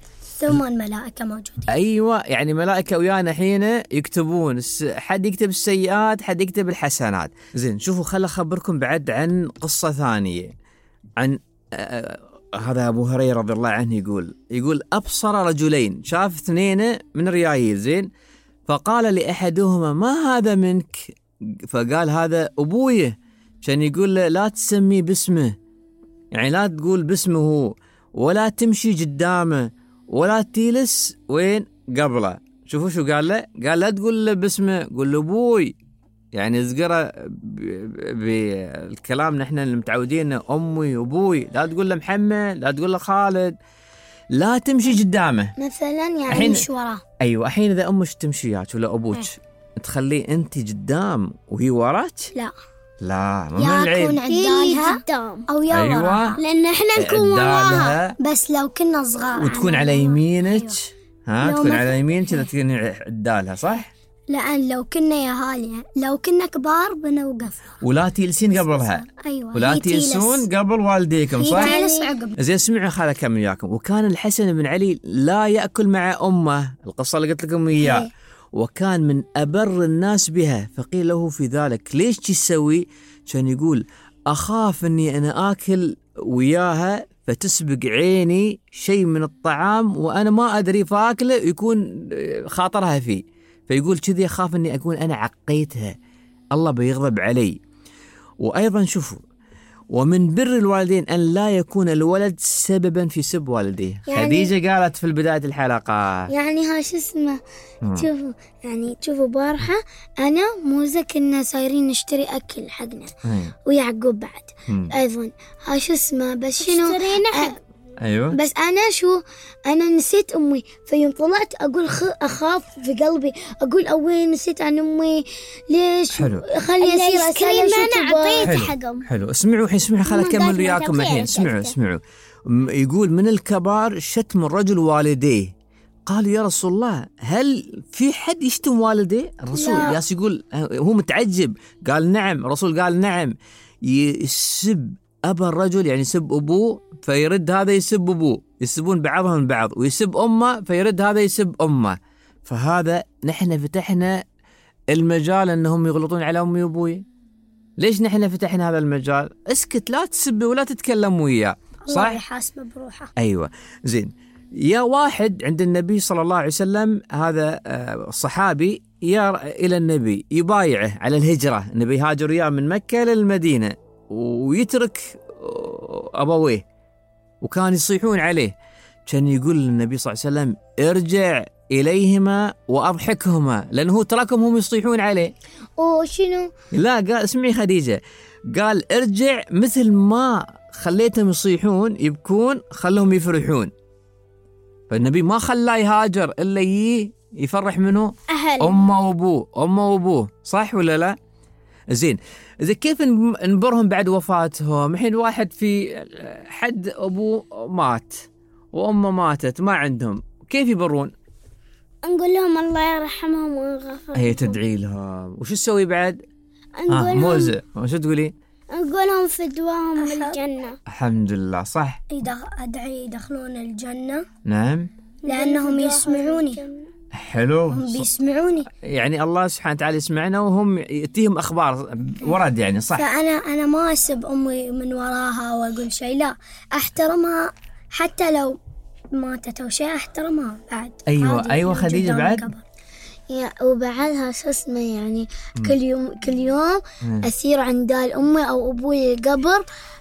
8 ملائكة موجودين. أيوة يعني ملائكة ويانا حين يكتبون، حد يكتب السيئات حد يكتب الحسنات. زين شوفوا خل أخبركم بعد عن قصة ثانية عن هذا أبو هريرة رضي الله عنه. يقول أبصر رجلين، شاف اثنين من ريايل. زين فقال لأحدهما ما هذا منك؟ فقال هذا أبويه. عشان يقول له لا تسمي باسمه، يعني لا تقول باسمه هو، ولا تمشي قدامه، ولا تجلس وين قبله. شوفوا شو قال له؟ قال لا تقول له باسمه، قول له أبوي. يعني ذكره بالكلام نحن المتعودين أمي وأبوي. لا تقول له محمد، لا تقول له خالد، لا تمشي قدامه مثلا يعني مش وراه. أيوة الحين إذا أمك تمشي وياك ولا أبوك تخليه أنت قدام وهي وراك؟ لا مو من العيب. يكون عدالها قدام أو يا أيوة. وراها، لأن إحنا نكون وراها. بس لو كنا صغار وتكون على يمينك. أيوة. تكون على يمينك كذا تكون عدالها صح؟ لأن لو كنا يا هالي لو كنا كبار بنوقف، ولا تجلسين قبلها. أيوة. ولا تجلسون قبل والديكم صح؟ زين اسمعوا خليني أكمل وياكم. وكان الحسن بن علي لا يأكل مع أمه، القصة اللي قلت لكم إياه، وكان من أبر الناس بها. فقيل له في ذلك ليش تسوي؟ كان يقول أخاف أني أنا آكل وياها فتسبق عيني شيء من الطعام وأنا ما أدري فاكله يكون خاطرها فيه. فيقول كذي أخاف أني أكون أنا عقيتها، الله بيغضب علي. وأيضا شوفوا ومن بر الوالدين أن لا يكون الولد سببا في سب والديه. يعني خديجة قالت في بداية الحلقة يعني هاش اسمه شوفوا يعني شوفوا بارحة أنا موزة كنا صايرين نشتري أكل حقنا ويعقوب بعد أيضا هاش اسمه بس شنو أيوة. بس أنا نسيت أمي. فيوم طلعت أقول أخاف في قلبي، أقول أوين نسيت عن أمي ليش؟ حلو. خلي أسير أسأل أنا عطيت حقهم. حلو اسمعوا خلي أكمل وياكم الحين. اسمعوا يقول من الكبار شتم الرجل والديه. قالوا يا رسول الله هل في حد يشتم والديه؟ الرسول ياس يقول هو متعجب. قال نعم. الرسول قال نعم. يسب أبا الرجل يعني يسب أبوه، فيرد هذا يسب أبوه، يسبون بعضهم البعض، ويسب أمه فيرد هذا يسب أمه. فهذا نحن فتحنا المجال أنهم يغلطون على أمي وأبوي. ليش نحن فتحنا هذا المجال؟ اسكت لا تسب ولا تتكلم وياه صح؟ الله يحاسبه بروحه. أيوة. زين يا واحد عند النبي صلى الله عليه وسلم، هذا الصحابي إلى النبي يبايعه على الهجرة. النبي هاجر إياه من مكة للمدينة ويترك أبويه وكان يصيحون عليه. كان يقول للنبي صلى الله عليه وسلم ارجع إليهما وأضحكهما، لأنه هو تراكم هم يصيحون عليه. وشنو؟ لا قال اسمعي خديجة، قال ارجع مثل ما خليتهم يصيحون يبكون خلهم يفرحون. فالنبي ما خلاه يهاجر إلا يفرح منه أمه وأبوه، صح ولا لا؟ زين، إذا كيف نبرهم بعد وفاتهم؟ الحين واحد في حد أبوه مات وأمه ماتت ما عندهم، كيف يبرون؟ نقول لهم الله يرحمهم ويغفر. هي تدعي لهم. وش تسوي بعد؟ نقول موزة وش تقولي؟ نقول لهم فدواهم بالجنة. الحمد لله صح. أدعي يدخلون الجنة. نعم. لأنهم يسمعوني. حلو. هم بيسمعوني. يعني الله سبحانه وتعالى يسمعنا وهم يأتيهم أخبار ورد يعني صح. فأنا ما أسب أمي من وراها وأقول شيء، لا أحترمها حتى لو ماتت أو شيء أحترمها بعد. أيوة خديجة بعد. وبعدها شو اسمه يعني كل يوم أسير عند دال أمي أو أبوي القبر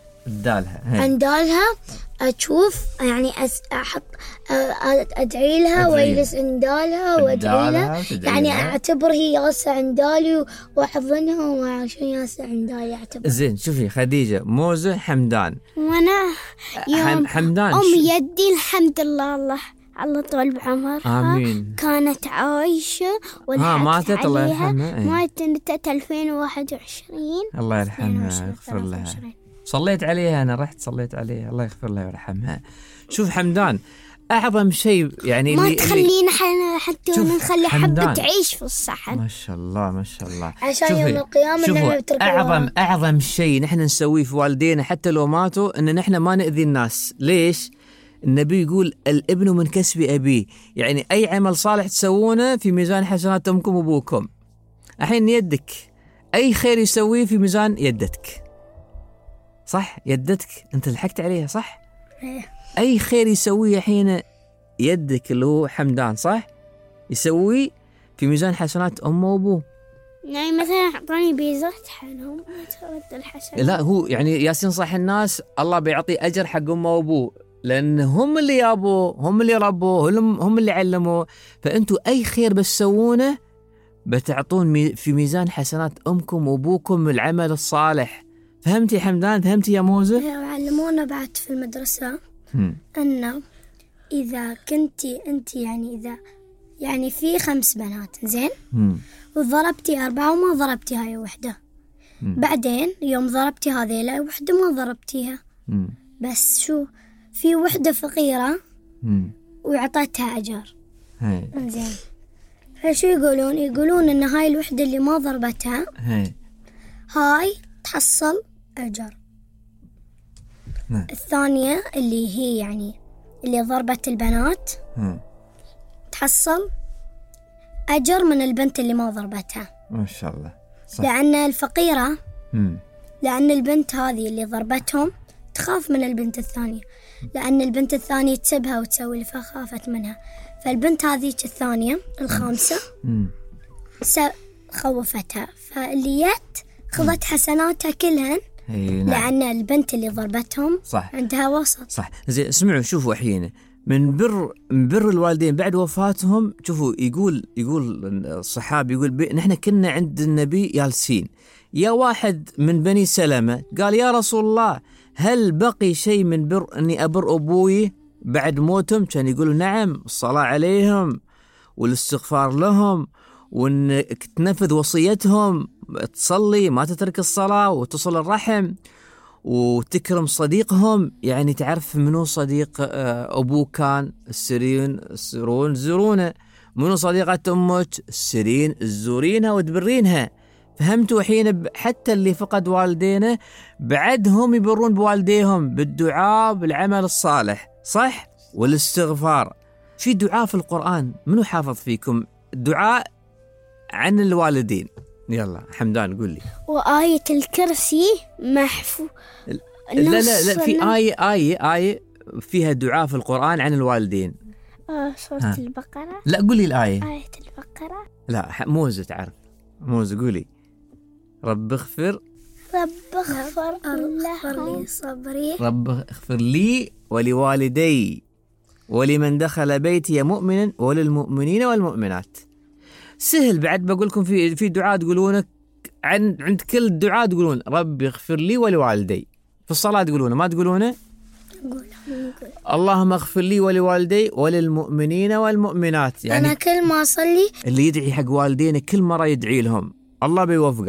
عند دالها، أشوف يعني أحط أدعي لها وأجلس عند دالها وأدعي لها، يعني أعتبر هي جالسة عند دالي وأحضنها وعشان جالسة عند دالي أعتبر. زين شوفي خديجة، موزة، حمدان. وأنا يوم حمدان يدي الحمد لله الله طول بعمرها. آمين. كانت عايشة ماتت الله يرحمها. ماتت 2021. الله يرحمها ويغفر لها. صليت عليها، أنا رحت صليت عليها، الله يغفر لها ويرحمها. شوف حمدان، أعظم شيء يعني ما تخلينا حتى نخلي حبة تعيش في الصحن. ما شاء الله ما شاء الله. عشان يوم القيامة أعظم شيء نحن نسويه في والدينا حتى لو ماتوا إن نحن ما نأذي الناس. ليش؟ النبي يقول الابن من كسب أبيه، يعني أي عمل صالح تسوونه في ميزان حسنات أمكم وأبوكم. الحين يدك أي خير يسويه في ميزان يدك، صح؟ يدتك أنت لحقت عليها صح؟ أي خير يسويه حين يدك اللي هو حمدان صح؟ يسوي في ميزان حسنات أمه وأبوه. يعني مثلا أعطاني بيزا حالهم ما ترد الحسن. لا هو يعني ياسين صح الناس الله بيعطي أجر حق أمه وأبوه، لأن هم اللي يابوه، هم اللي ربوه، هم اللي علموه. فأنتوا أي خير بتسوونه بتعطون في ميزان حسنات أمكم وأبوكم العمل الصالح. فهمتي حمدان؟ فهمتي يا موزة؟ وعلمونا بعد في المدرسة أنه إذا كنتي أنت يعني في 5 بنات زين وضربتي 4 وما ضربتي هاي وحدة، بعدين يوم ضربتي هذه لا وحدة ما ضربتيها، بس شو في وحدة فقيرة وعطتها أجر زين، فشو يقولون إن هاي الوحدة اللي ما ضربتها هاي تحصل أجر. الثانية اللي هي يعني اللي ضربت البنات تحصل أجر من البنت اللي ما ضربتها. ما شاء الله صح. لأن الفقيرة لأن البنت هذه اللي ضربتهم تخاف من البنت الثانية، لأن البنت الثانية تسبها وتسوي فخافت منها، فالبنت هذه الثانية الخامسة خوفتها، فاللي خذت حسناتها كلهن لأن البنت اللي ضربتهم صح. عندها وسط صح. زين اسمعوا شوفوا حين من بر الوالدين بعد وفاتهم. شوفوا يقول الصحابي يقول نحن كنا عند النبي جالسين، يا واحد من بني سلمة قال يا رسول الله هل بقي شيء من بر أني أبر أبوي بعد موتهم؟ كان يقول نعم، الصلاة عليهم والاستغفار لهم وأنك تنفذ وصيتهم، تصلي ما تترك الصلاة وتصل الرحم وتكرم صديقهم. يعني تعرف منو صديق أبوك كان؟ السرون زورونه. منو صديقة أمك؟ السرين الزورينها وتبرينها. فهمتوا حين حتى اللي فقد والدينه بعدهم يبرون بوالديهم بالدعاء بالعمل الصالح صح؟ والاستغفار. في دعاء في القرآن منو حافظ فيكم دعاء عن الوالدين؟ يلا حمدان قول لي. وآية الكرسي محفوظ. لا في آية فيها دعاء في القرآن عن الوالدين. سورة البقرة. لا قولي الآية. آية البقرة. لا موزة تعرف. موزة قولي رب اغفر لي صبري. رب اغفر لي ولوالدي ولمن دخل بيتي مؤمنا وللمؤمنين والمؤمنات. سهل. بعد بقول لكم في دعاء تقولونه عند كل الدعاء تقولون ربي اغفر لي ولوالدي. في الصلاة تقولونه ما تقولونه؟ اللهم اغفر لي ولوالدي وللمؤمنين والمؤمنات. يعني أنا كل ما أصلي اللي يدعي حق والدينه كل مرة يدعي لهم الله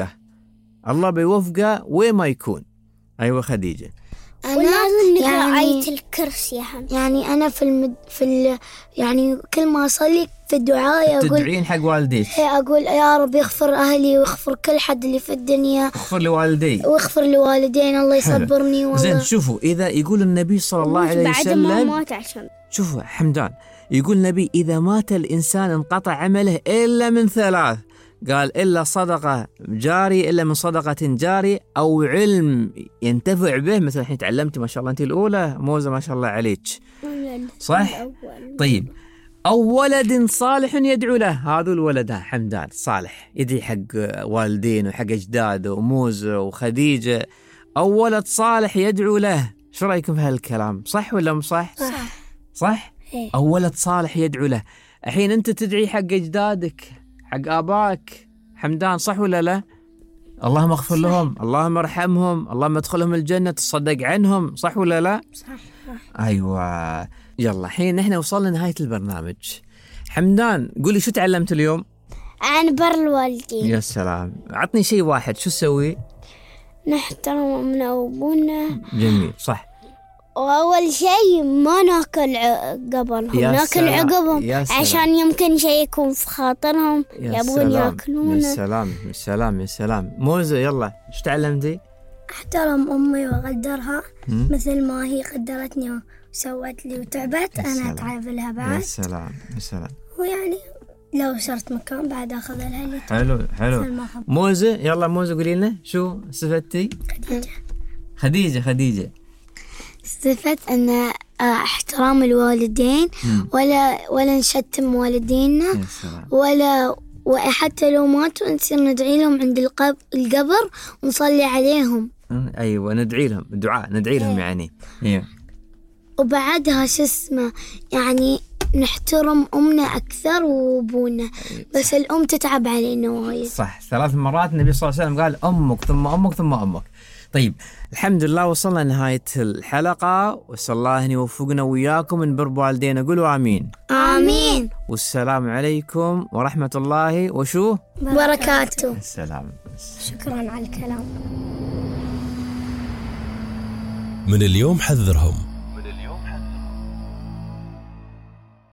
بيوفقه وين ما يكون. أيوة خديجة. ولازم نقرأ آية الكرسي يا حمد. يعني أنا يعني كل ما أصلي في الدعاء أقول تدعين حق والديك. أقول يا رب يغفر أهلي ويغفر كل حد اللي في الدنيا، اغفر لوالدي واغفر لوالدين، الله يصبرني والله. زين شوفوا إذا يقول النبي صلى الله عليه وسلم بعد ما مات عشان شوفوا حمدان يقول النبي إذا مات الإنسان انقطع عمله إلا من 3. قال إلا صدقة جاري، إلا من صدقة جاري أو علم ينتفع به. مثلا الحين تعلمتي ما شاء الله أنت الأولى موزة ما شاء الله عليك صح؟ طيب أو ولد صالح يدعو له. هذا الولد حمدان صالح يدعي حق والدين وحق أجداده وموزة وخديجة. أو ولد صالح يدعو له. شو رأيكم في هالكلام؟ صح ولا مو صح؟ صح؟ أو ولد صالح يدعو له. الحين أنت تدعي حق أجدادك حق آبائك حمدان صح ولا لا؟ اللهم اغفر لهم، اللهم ارحمهم، اللهم ادخلهم الجنة، تصدق عنهم صح ولا لا؟ صح. أيوة. يلا الحين نحن وصلنا لنهاية البرنامج. حمدان قولي شو تعلمت اليوم؟ عن بر الوالدين. يا سلام. عطني شيء واحد شو تسوي؟ نحترم أمنا وأبونا. جميل صح. وأول شيء ما ناكل قبلهم، ناكل عقبهم عشان يمكن شيء يكون في خاطرهم يبون ياكلون. يا سلام يا سلام يا سلام. موزة يلا شو تعلمتي؟ احترم أمي وأقدرها مثل ما هي قدرتني وسوت لي وتعبت أنا أتعب لها بعد. يا سلام يا سلام. ويعني لو صرت مكان بعد أخذ لها اللي حلو. موزة يلا موزة قولي لنا شو استفدتي؟ خديجة استفدت أن احترام الوالدين ولا نشتم والدينا وحتى لو ماتوا نصير ندعي لهم عند القبر ونصلي عليهم. أيوة ندعي لهم دعاء ندعي لهم يعني. أيوة. وبعدها يعني نحترم أمنا أكثر وأبونا بس الأم تتعب علينا وايد. صح 3 مرات النبي صلى الله عليه وسلم قال أمك ثم أمك ثم أمك. طيب الحمد لله وصلنا لنهاية الحلقة وصلى الله أن يوفقنا وياكم من بر والدينا. قولوا آمين. آمين. والسلام عليكم ورحمة الله وشو بركاته. السلام. شكرا على الكلام. من اليوم حذرهم